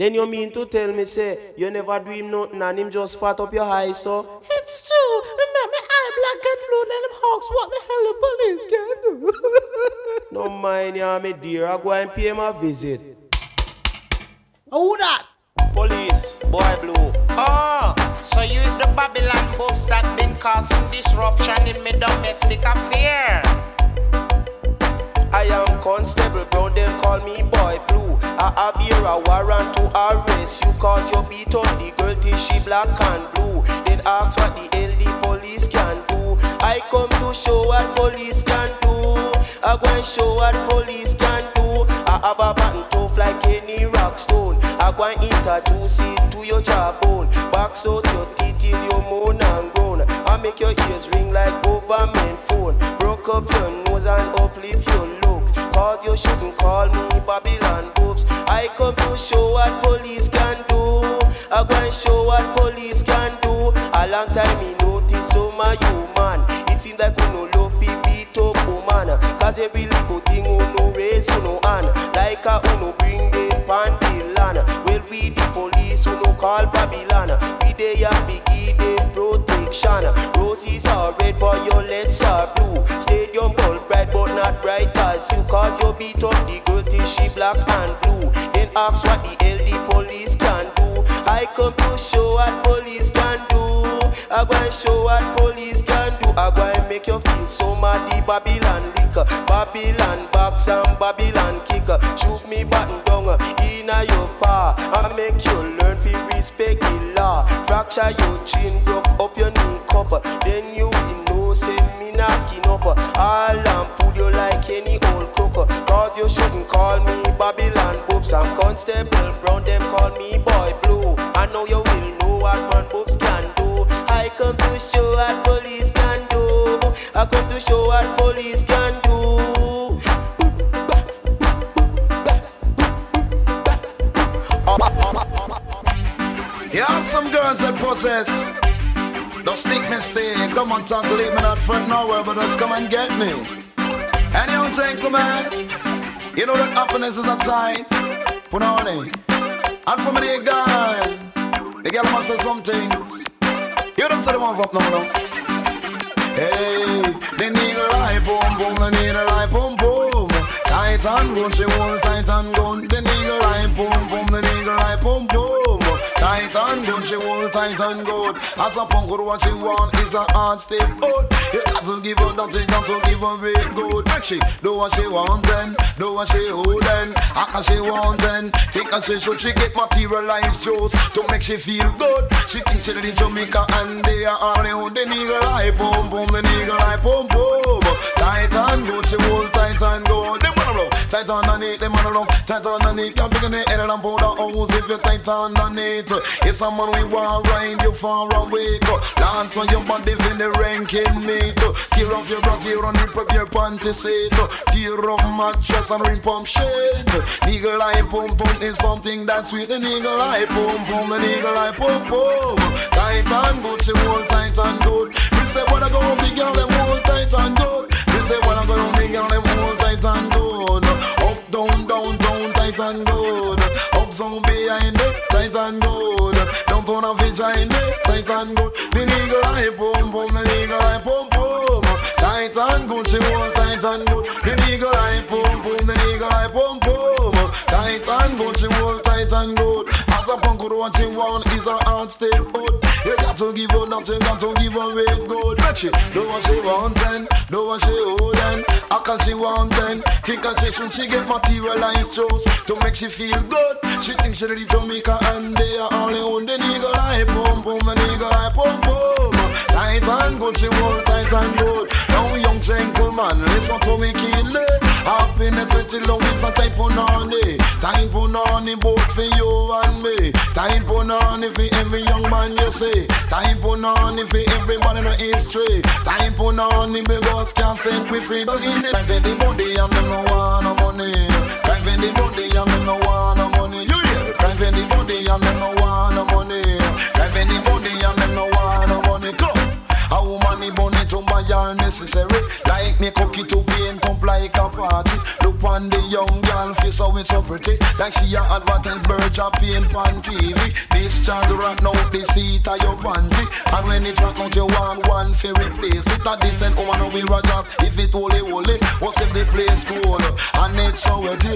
Then you mean to tell me, say, you never do him nothing and him just fat up your eye, so? It's true. Remember, eye black and blue, then them hawks, what the hell the police can do? No mind ya, me dear, I go and pay him a visit. Who that? Police, boy blue. Oh, so you is the Babylon books that been causing disruption in my domestic affair. I am Constable Brown, them call me Boy Blue. I have here a warrant to arrest you cause you beat up the girl till she black and blue. Then ask what the hell the police can do. I come to show what police can do. I go and show what police can do. I have a button tough like any rock stone. I go and introduce it to your jawbone. Box out your teeth till you moan and groan. I make your ears ring like government phone. Broke up your nose and uplift your looks. Cause you shouldn't call me Babylon boobs. I come to show what police can do. I go and show what police can do. A long time me notice so my human. It seems like we no love fi beat up woman. Cause every little thing who no raise who no hand. Like a who no bring them pan the land. Well we the police who no call Babylon. We dey a biggie them protection. Roses are red but your legs are blue. Stadium ball bright but not bright as you. Cause you beat up the girl till she black and blue. Then ask what the hell the police can do. I come to show what police can do. I go and show what police can do. I go and make you feel so mad. The Babylon liquor, Babylon box and Babylon kicker. Shoot me button down inna your paw. I make you learn to respect the law. Fracture your chin, broke up your knee cup. Then you will know say me not skin up. All and pull you like any old crook. Cause you shouldn't call me Babylon boobs. I'm Constable Brown, them call me Boy Blue. I know you will know what one boobs can do. I come to show what police can do. I come to show what police can do. You have some girls that possess. Don't stick me stay. Come on, talk, leave me not front nowhere, but just come and get me. And you think, man, you know that happiness is a time. Put on it. And from the gun, the girl must say some things. You don't say the one up now. Hey, they need a light boom boom, they need a light boom boom. Tight and gun, she won't tight and gun. They need a light boom boom, they need a light boom boom. Tight and good, she won't tight and good. As a punk, what she want is a hard step out. You got to give her that, you got to give her very good. Make she do what she want then, do what she hold then. How can she want then? Think and she should she get materialized juice to make she feel good. She thinks she in Jamaica and they are all the own. They need a light boom boom, they need a light boom boom. Tight and good, she won't tight and good. They wanna know, tight underneath, they wanna know, tight underneath. You're big in the head and powder house if you're tight underneath. It's a man we want ride you far away. Dance when your body in the ranking mate. Tear off your brassiere and rip up your panty set. Tear up mattress and rip up shade. Eagle eye pum pum is something that's sweet. An eagle eye pum pum, an eagle eye pum pum. Tight and good, she hold tight and good. They say when I go home, the girl them hold tight and good. They say when I go home, the girl them hold tight and good. Up down down down tight and good. Up zone behind it tight and good. Don't turn a vagina tight and good. The nigga eye pum pum, the nigga eye pum pum. Tight and good, she hold tight and good. The nigga eye pum pum, the nigga eye pum pum. Tight and good, she hold tight and good. As a punk, what she want is a hard step out. You got to give her nothing, got to give her weight good. But she do what she want and do what she hold and how can she want and think and she get materialized shows to make she feel good. She thinks she ready to make her and they are all own. The nigga eye pum pum, the nigga eye pum pum. Tight and good, she hold tight and good. Now young gentleman, listen to me kill it. Happiness with the long is a time for nani. Time for nani both for you and me. Time for nani for every young man you say. Time for nani for everybody in the history. Time for nani because can't send we free. But in it, I feel the body and them no want no money. I feel the body and them no want no money. You hear? I feel the body and them no want no money. I feel the body and them no want no money. Come. A woman in bunny to buy her necessary. Like me cookie to paint up like a party. Look on the young girl face how it's so pretty. Like she a advertise birch a paint on TV. This child rock now the seat of your panty. And when it rock out you want one to replace it. A decent woman will run off if it holy. What's if the place cool and it's so wetty.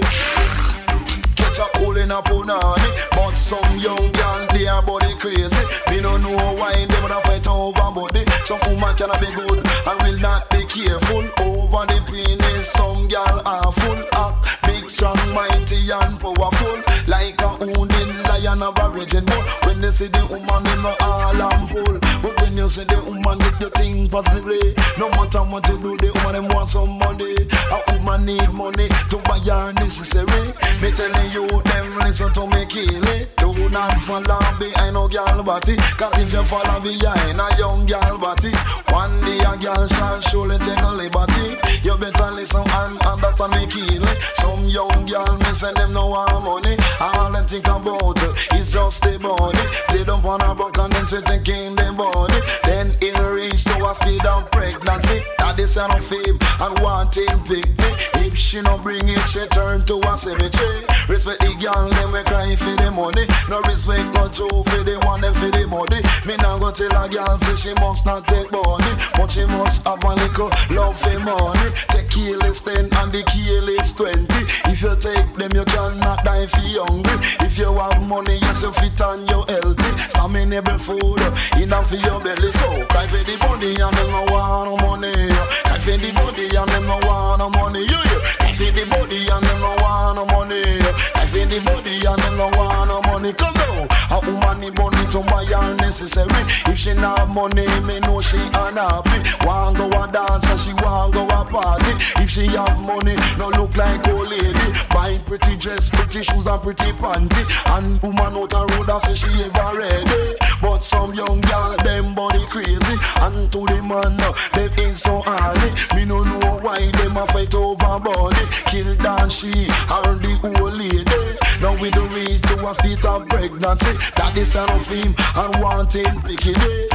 Catch a cool in a punani. But some young girl they are body crazy. Me no know why they wanna fight over body. Some woman cannot be good and will not be careful over the penis. Some girl are full act, big, strong, mighty and powerful. Like a wounded lion of a raging bull. When they see the woman in the all and full. But when you see the woman get the thing positively. No matter what you do, the woman them want some money. A woman need money to buy her necessary. Me telling you them listen to me kill it. Do not follow behind no girl body. Cause if you follow behind a young girl body, one day a girl shall surely take a liberty. You better listen and understand me kill it. Some young girl me send them no want money. All them think about is just the body. They don't wanna broke and then say thinking the body. Then it reach to a state of pregnancy. That is an fame and wanting picnic. If she no bring it, she turn to a cemetery. Respect the girl, them we cry for the money. No respect no Joe for the one, them for the money. Me now go tell a girl say she must not take money, but she must have a little love for money. Take kill is 10 and the kill is 20. If you take them, you cannot die for hungry. If you have money, you so fit and you healthy. Stamina food enough for your belly. So cry for the body and them no want no money. Cry for the body and them no want no money. Cry for the body and them no want no money. I feel the body and them no want no money. Come now, a woman need money to buy her necessary. If she not have money, me know she unhappy. Want go a dance and she want go a party. If she have money, no look like old lady. Buy pretty dress, pretty shoes and pretty panty. And woman out the road and say she ever ready. But some young girl, them body crazy. And to the man, them ain't so hardy. Me no know why them a fight over body. Kill Dan she and the old lady. Now we don't reach to a state of pregnancy. That is an of him and wanting bikini.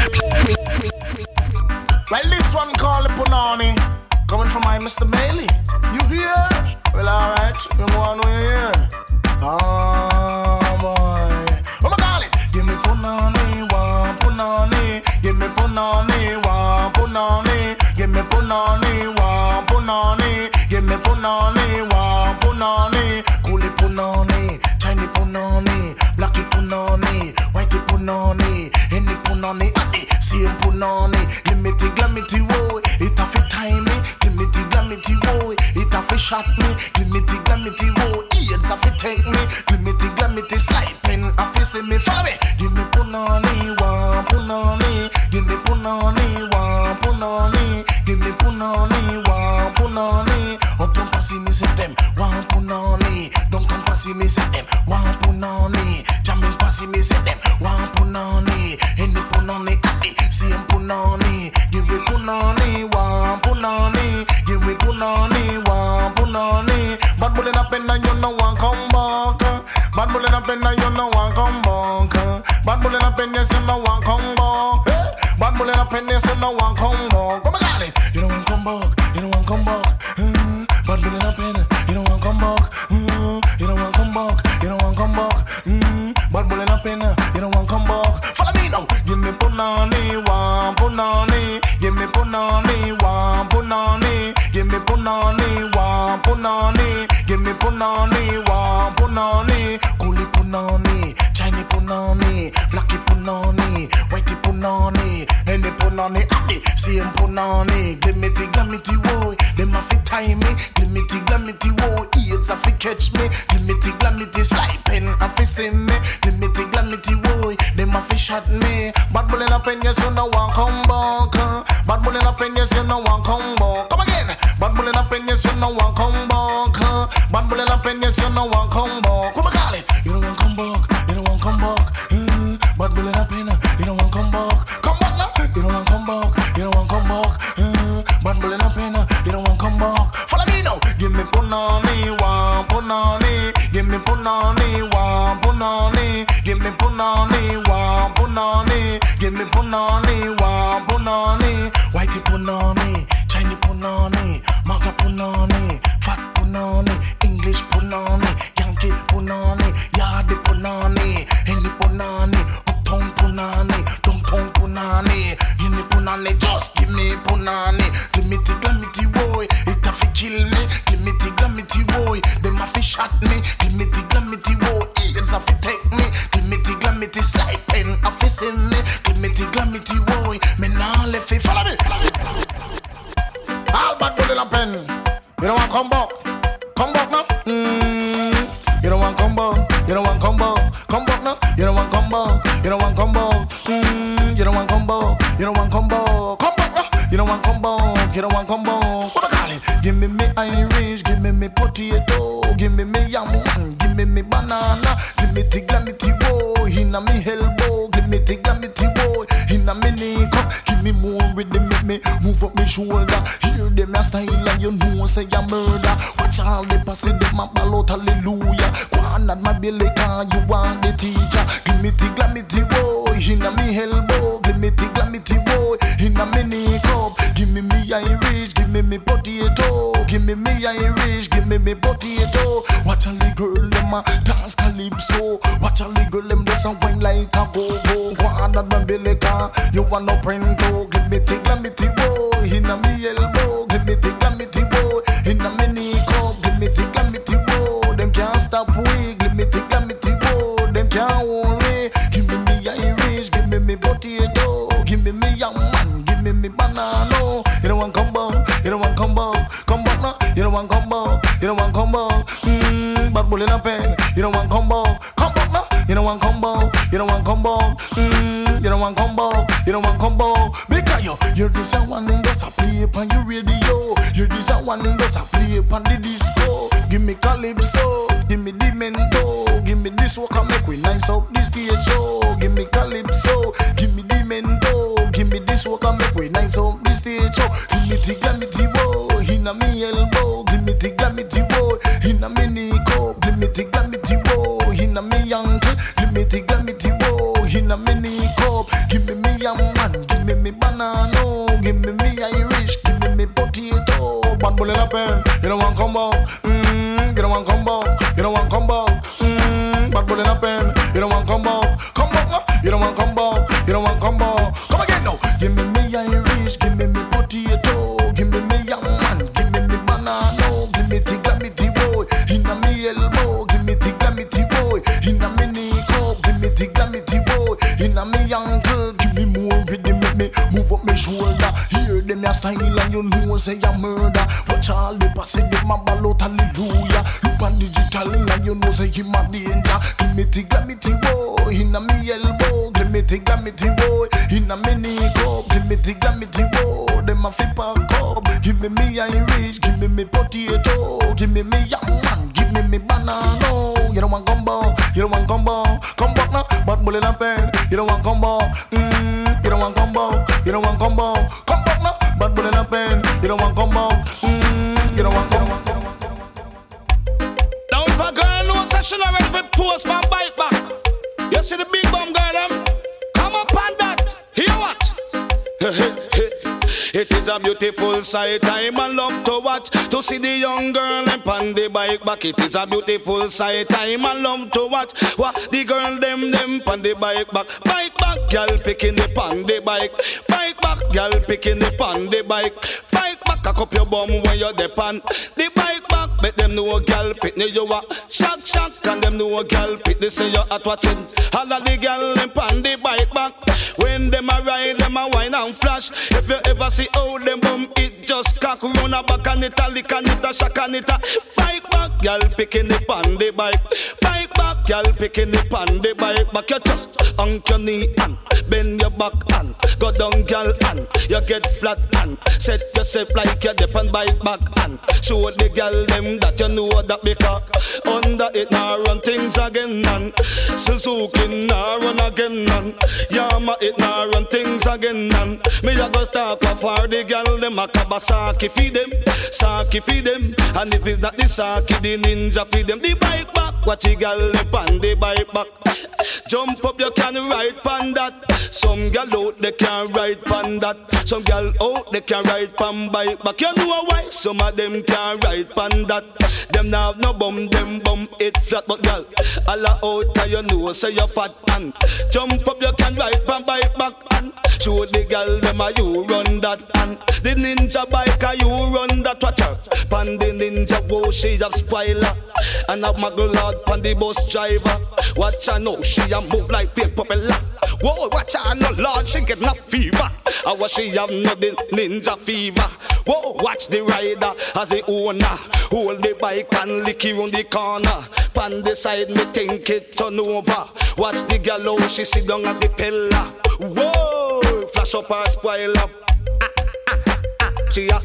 Well, this one called Punani, coming from my Mr. Bailey. You hear? Well, alright, you want to hear? Ah, boy. What am I call it? Give me Punani, one Punani. Give me Punani, one Punani. Give me Punani, one Punani. Give me Punani, one Punani. Coolie Punani, Chinese Punani, Blacky Punani, Whitey Punani, any Punani, same Punani. Glimity, glamity, woe, it a fit time me. Glimity, glamity, woe, it a fit shot me. Glimity, glamity, woe, AIDS a fit take me. Glimity, glamity, sliping, a fit see me. Follow me. Give me Punani, one Punani. Give me Punani, one Punani. Give me Punani, one Punani. Up don't pass me say them, one Punani. Don't come pass me say them, one Punani. Jammins pass me say them, one Punani. Any Punani, same Punani. Give me Punani, one Punani. Give me Punani, one Punani. Bad bullet up and you know one come back. Bad bullet up and you know one come back. Bad bullet up and you know one come back. Bad bullet up and you know one come back. Come on, it. You know one come back. You know one come back. Bad bullet up and you know one come back. You know one come back. You know one come back. Bad bullet up and you know one come back. Follow me now. Give me Punani, one Punani. Give me Punani, one Punani. Give me Punani, one Punani. Give me Punani, one Punani. Coolie Punani, Chinese Punani, Blacky Punani, Whitey Punani, any Punani, same Punani. Glimity, glamity, woe, them a fit time me. Glimity, glamity, woe, AIDS a fit catch me. Glimity, glamity, sliping a fit see me. Glimity, glamity, woe, them a fit shot me. Bad bullet up and yes you know one come back. Bad bullet up and yes you know one come back. Come again. Bad bullet up and yes you know one come back. Bad bullet up and yes you know one come back. Come on, it. You know one come back. You know one come back. Bad bullet up and you know one come back. Come on now. You know one come back. You know one come back. Bad bullet up and you know one come back. Follow me now. Give me Punani, one Punani. Give me Punani, one Punani. Give me Punani, one Punani. Give me Punani, one Punani. punani, whitey punani, Chinese punani, Maga punani, fat punani, English punani, Yankee punani, Yardie punani, any punani, uptown punani, downtown punani, any punani, just give me punani, glimity glamity boy, it a fi kill me, glimity glamity boy, them a fi shot me, glimity glamity boy, it's a fi take me, glimity glamity slide pen a fi send me, glimity glamity boy, me nah left fi follow me. All bad bullet and pen, you don't want come back now. You don't want combo, you don't want combo, come back now. You don't want combo, you don't want combo, you don't want combo, you don't want combo, come back now. You don't want combo, you don't want combo. What I call it? Give me Irish, give me potato, give me yam one, give me banana, give me the glamity boy, inna me elbow, give me the glamity boy, inna me knee cup, give me more rhythm, make me move up me shoulder. Hear them a style and you know say a murder. Watch all the passing them a ball out hallelujah. Go on at my belly car, you want the teacher. Give me the glamity boy, inna me elbow, give me the glamity boy, inna me knee cup, give me Irish, give me potato, give me Irish, give me potato. Watch all the girl them a dance calypso. Watch all the girl them just a wine like a go-go. Go on at my belly car, you want no prento. Give me the glamity boy, inna me elbow, give me the glamity boy, inna me knee cup, give me the glamity boy. Them can't stop we, give me the glamity boy. Them can't hold me. Give me Irish, give me potato, give me yam man, give me banana. You don't want combo, you don't want combo, come back now. You don't want combo, you don't want combo. Bad bullet and pen, you don't want combo, come back now. You don't want combo, you don't want combo. You don't want combo, you don't want combo. Because you're this one and does a play upon your radio. You're this one and does a play upon the disco. Give me calypso, give me the mento, give me this work and make we nice up this stage show. Give me calypso, give me the mento, give me this work and make we nice up this stage show. Give me the glamity boy, inna me elbow, give me the glamity boy, inna me knee cup, give me the glamity boy, inna me ankle, give me the glamity boy, inna me knee cup, give me yam one, give me banana, give me Irish, give me potato. Bad bullet and pen, you don't want combo, you don't want combo, you don't want combo. Bad bullet and pen, you don't want combo, combo no, you don't want combo, you don't want combo. Come again now, give me Irish, give me potato, give me yam man, give me banana, give me the glamity boy, inna me elbow, give me the glamity boy, inna me knee cup, give me the glamity boy, inna me ankle, give me more rhythm, make me move up me shoulder. Hear them a style and you know say a murder. Watch all the passing them a ball out hallelujah. Look on digital and you know say him a danger. Give me the glamity boy, inna me elbow, give me the glamity boy, inna me knee cup, give me the glamity boy. Them a flip a cup, give me Irish, give me potato, give me yam man, give me banana. You don't want combo, you don't want combo, come back now. Bad bullet and pen, you don't want combo, you don't want combo, you don't want combo, come back now. Bad bullet and pen, you don't want combo, you don't want combo. Now if a girl knows that she not ready for post my bike back, you see the big bum girl them, come up on that. Hear what? It is a beautiful sight, I'm a love to watch. To see the young girl them on the bike back. It is a beautiful sight, I'm a love to watch. What the girl them on the bike back. Bike back, girl picking the on the bike. Bike back, girl picking the on the bike. Bike back, cock up your bum when you're depend. The bike back, bet them know a girl pick me you a shock shock. Can them know a girl pick they say you at watching. All of the girl them on the bike back. When them a ride, them a wine and flash. If you ever see how them bum it just cock run a back and it a lick and it a shock and it a bike back, girl picking it on the bike. Bike back, girl picking it on the bike. Back you just hunk your knee and bend your back and go down, girl, and you get flat and set yourself like you're dip on bike back and show the girl them that you know that because under it now run things again and Suzuki now run again and Yama it now run things again and me a go start for the girl them a Kawasaki feed them, Saki feed them, and if it's not the Saki the Ninja feed them. The bike back, watch the girl them on the bike back. Jump up you can ride pan that. Some girl out they can can't ride pan that. Some girl out they can ride pan bike back. You know why? Some of them can't ride pan that. Them now have no bum, them bum it flat. But girl, all out there you know say you fat and jump up you can ride pan bike back and show the girl them a you run that and the ninja bike a you run that. Watch her pan the ninja, whoa she just spoiler and have muggle out pan the bus driver. Watch her now she a move like paper pillar. Whoa watch her no lord she get no fever. I watch she have no the ninja fever. Whoa watch the rider as the owner hold the bike and lick it round the corner. Pan the side me think it turn over. Watch the girl how she sit down at the pillar. Whoa flash up her spoiler. She a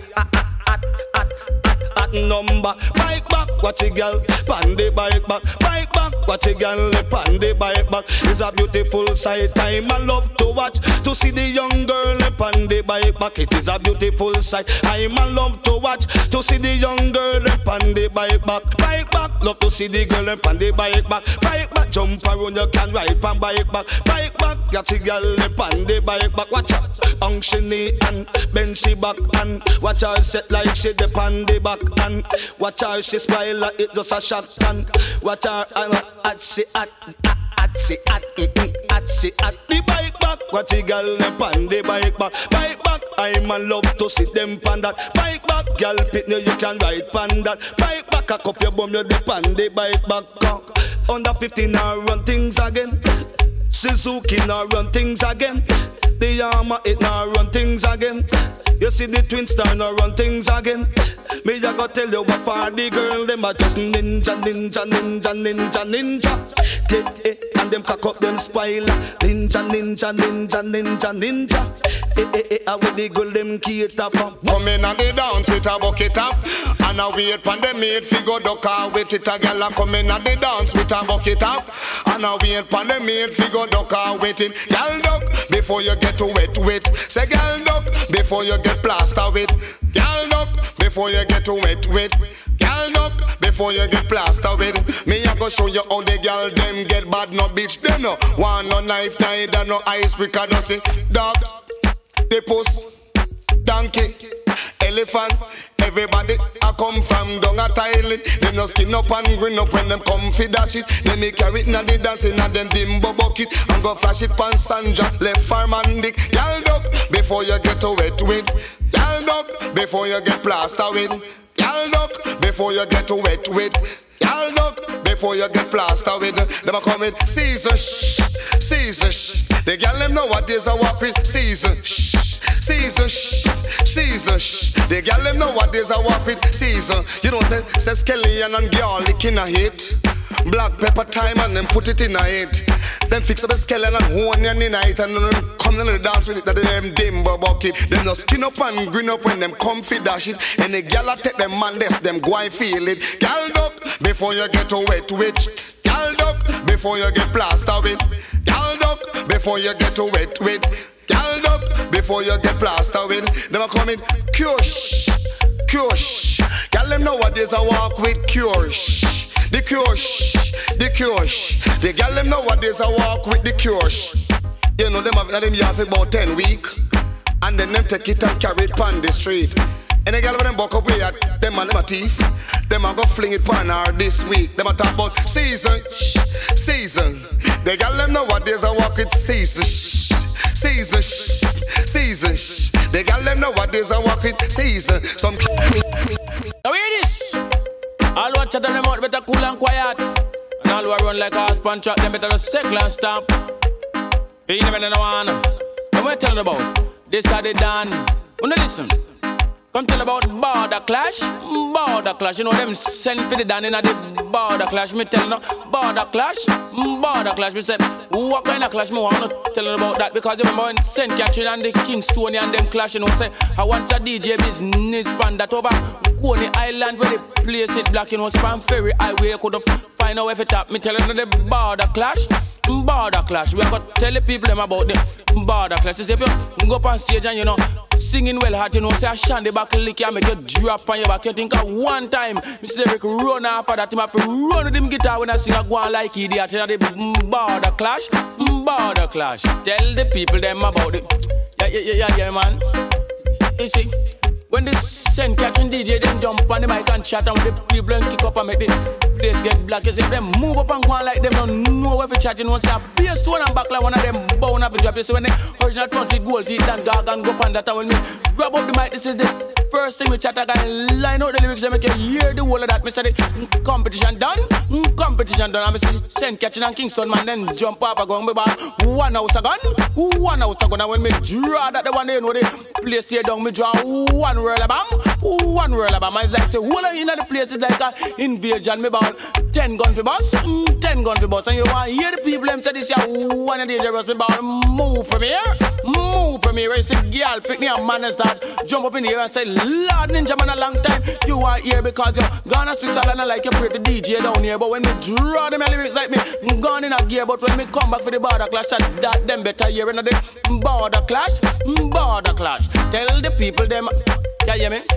number. Bike back, watch a girl, pan the bike back. Bike back, watch a girl, pan the bike back. It's a beautiful sight, time I love to watch. To see the young girl pan the bike back. It is a beautiful sight, time I love to watch. To see the young girl pan the bike back. Bike back, love to see the girl pan the bike back. Bike back, jump around, you can ride pan bike back. Bike back, watch a girl pan the bike back. Watch out, Unshini and bend she back and watch her set like she the pan the back. And watch her, she smile like it just a shotgun. Watch her, at the bike back. Watch the girl pan the bike back. Bike back, I'm a love to see them pan that. Bike back, girl pitney you can ride pan that. Bike back, a cup your bum you the pan the bike back. Under 15 now run things again. Suzuki now run things again. The Yamaha it now run things again. You see the twin star now run things again. Me I go tell you what for the girl them a just ninja. And them cock up them spoiler. Ninja. I with the girl them cater for. Come in and the dance with a bucket up. And I wait pon the maid figure duck her with it a girl a come in and the dance with a bucket up. And I wait pon the maid figure duck her with it. Girl duck before you get to wet. Say girl duck before you get plaster with. Girl duck before you get to wet. Girl duck before you get plaster with. Me I go show you how the girl them get bad no bitch. Them no want no knife neither no ice breaker no see. Dog, the puss, donkey, elephant. Everybody I come from down a Thailand. Them no skin up and grin up when them come fi dash it. Then me carry it na the dancing and them dimbo bucket and go flash it pan Sandra left farm and dick. Y'all duck before you get to wet with. Y'all duck before you get plaster with. Y'all duck before you get to wet with. Y'all duck before you get plaster with. Them a come in Caesar. The girl them nowadays a walk with Caesar. Caesar. The girl them nowadays a walk with Caesar. You know say scallion and garlic in a hit. Black pepper thyme and them put it in a hit. Then fix up the scallion and onion in a hit and then come in the dance with it. That them dimbo bucket. Them no skin up and grin up when them comfy dash it. And the girl a take them man this them go and feel it. Girl duck before you get to wet witch. Girl duck before you get plaster with. Girl duck before you get to wet with. Girl duck before you get plaster with. Them a come in Kush. Girl them nowadays a walk with Kush. The Kush. The girl them nowadays a walk with the Kush. You know them have for about 10 weeks. And then them take it and carry it on the street. And the girl when them buck up way at them and them a thief. Them a go fling it on her this week. Them a talk about season. The girl them nowadays a walk with season. The girl them nowadays a walk with season. Some. Now hear this. All watch out them out better cool and quiet. And all who run like a horse punch track them better just circle and stop. You never know one. And what telling about? This are the done. Wanna listen? Come tell about border clash. You know them send for the down in the border clash. Me tell no border clash. Me say what kind of clash me want to tell about that because you remember when St. Catherine and the Kingstonian and them clash. You know say I want a DJ business pan that over Coney Island where they place it black. You know Spam Ferry Highway you could find out if it tap. Me tell you the border clash. We have got to tell the people them about the border clash. If you go up on stage and you know singing well hard, you know say I shandy back lick you make you drop on your back. You think of one time Mr. Derek run off of that him have to run with him guitar when I sing a go on like idiot. You know the border clash. Tell the people them about it. Yeah, man. You see, when the scent catching DJ, them jump on the mic and chat, and the people and kick up and make the place get black. You see, them move up and go on like them don't know where for chat. You know, say a bass stone and back like one of them bound up a drop. You see, when the original fronted gold teeth and dog and go up on that, and when me grab up the mic, this is the first thing we chat. I can line out the lyrics and make you hear the whole of that. Me say the competition done, competition done. And me see scent catching and Kingston man, then jump up and go on me bar. One house a gun, one house a gun. And when me draw that, the one they know the place here down, me draw one roll of bomb, one roll of bomb. It's like say, whole in the place is like a invasion. Me ball 10 gun for boss, 10 gun for boss. And you want to hear the people them say this year, one of dangerous. Me ball move from here, move from here. You see girl pick me a man and start jump up in the air and say, Lord Ninja man a long time. You are here because you're gone to Switzerland and like you pray the DJ down here. But when me draw them lyrics like me, gone in a gear. But when me come back for the border clash, that them better hear in the border clash, border clash. Tell the people them, yeah, hear me?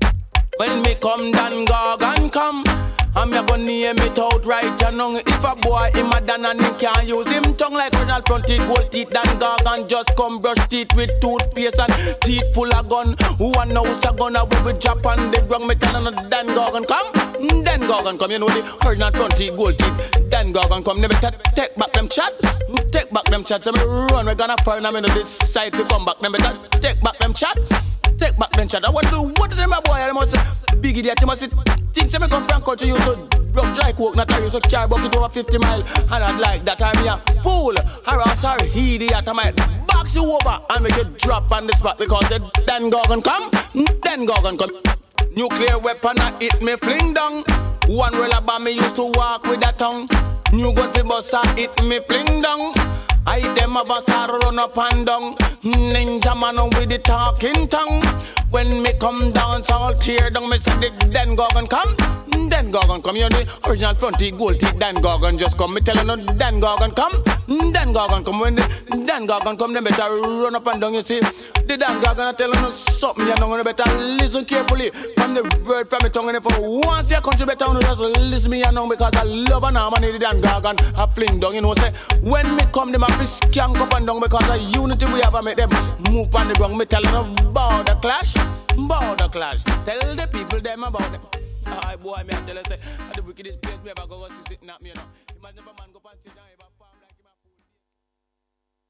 When me come, Dan Gorgon come. I'm gonna name it out right and wrong. If a boy him a dan and he can't use him tongue like original front teeth, gold teeth, Dan Gorgon just come brush teeth with toothpaste and teeth full of gun. One house a gun, we will drop on the ground. Me tell no Dan Gorgon come, Dan Gorgon come. You know the original front teeth, gold teeth, Dan Gorgon come. Never take back them chat, take back them chat. So me run, we gonna find them in this side to come back. Never take back them chat. Take back them chat. I want to do what them a boy. I must big idiot. You must think say me come from country. You so rough dry coke, not I use a car bucket over 50 miles. And I'd like that I'm a fool. Harass or idiot. I might box you over and make you drop on the spot because the Dan Gorgon come, Dan Gorgon come. Nuclear weapon I hit me fling down. One roll about me used to walk with that tongue. New gun for bus I hit me fling down. I them a boss a run up and down. Ninja man with the talking tongue. When me come down, so I'll tear down. Me say the Dan Gorgon come, Dan Gorgon come. You know the original front teeth, gold teeth, Dan Gorgon just come. Me tell you no, Dan Gorgon come, Dan Gorgon come. When the Dan Gorgon come, them better run up and down. You see, the Dan Gorgon I tell you no something. You know, you better listen carefully from the word from me tongue. And if once your country better, you just listen me. You know because I love an arm and the Dan Gorgon I fling down. You know, say when me come, them a fi skank up and down because the unity we have, I make them move on the ground. Me tell you no about the clash. Border clash. Tell the people them about them. Boy, me I tell you say, the wickedest place me ever go to sit not me, you know. Imagine if a man go and sit down.